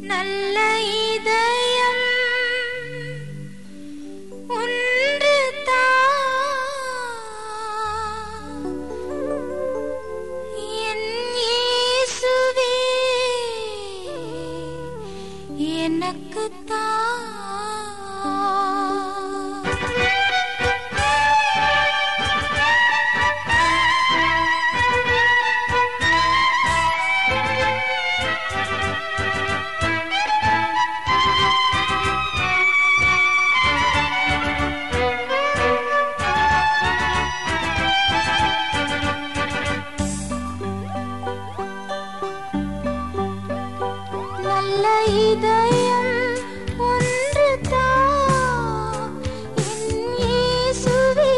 நல்ல இதயம் ஒன்று என் இயேசுவே எனக்குத்தான். நல்ல இதயம் ஒன்று தான் என் இயேசுவே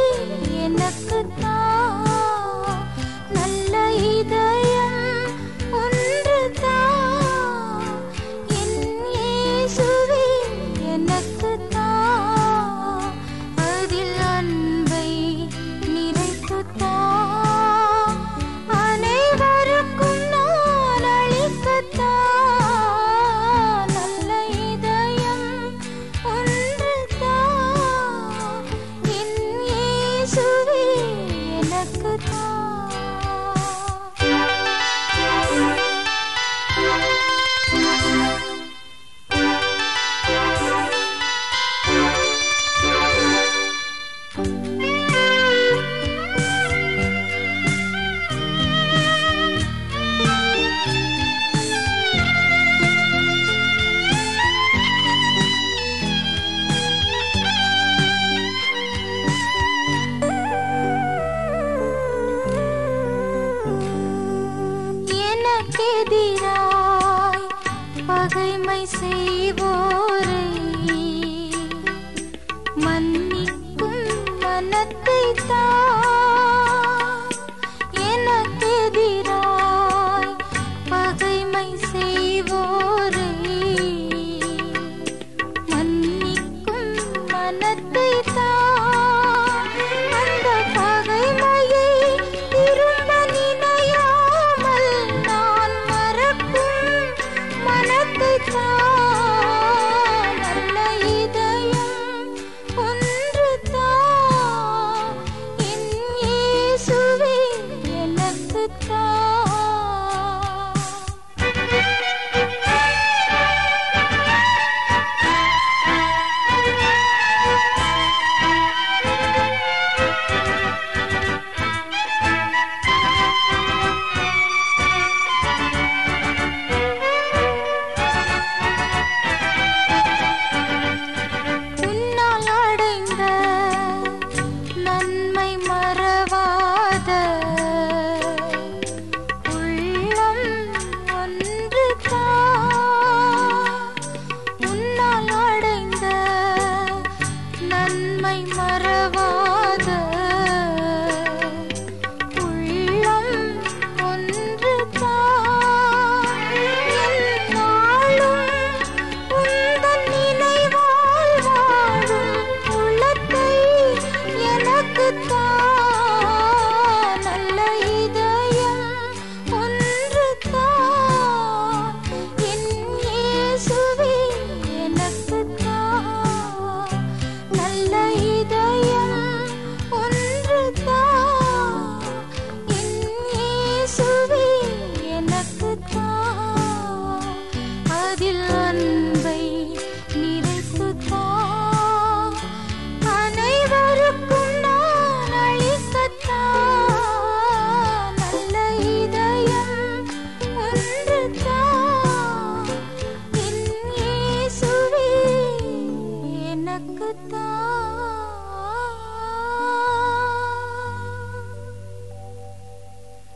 எனக்குத்தான். நல்ல இதயம் ஒன்று தான் என் இயேசுவே எனக்குத்தான். அதில் அன்பை நிறைத்துத்தான் அனைவருக்கும் நான் அளிக்கத்தான். எதிராய் பகைமை செய்வோரை மன்னிக்கும் மனத்தை தான். எனக்கெதிராய் பகைமை செய்வோரை மன்னிக்கும் மனத்தை தான். அந்த பகைமையை திரும்ப நினையாமல் நான் மறக்கும் மனத்தை தான். நல்ல இதயம் ஒன்று தான் என் இயேசுவே எனக்குத்தான். நன்மை மறவாத உள்ளம் ஒன்று தான். உன்னால் அடைந்த நன்மை மறவாத உள்ளம் ஒன்று தான். எந்நாளும் உந்தன் நினைவால் வாழும் உள்ளத்தை எனக்குத்தான். நல்ல இதயம் ஒன்று தான் என் இயேசுவே எனக்குத்தான். நல்ல இதயம் ஒன்று தான் என் இயேசுவே எனக்குத்தான். அதில் அன்பை நிறைத்துத்தான் அனைவருக்கும் நான் அளிக்கத்தான். நல்ல இதயம் ஒன்று தான் என் இயேசுவே எனக்குத்தான்.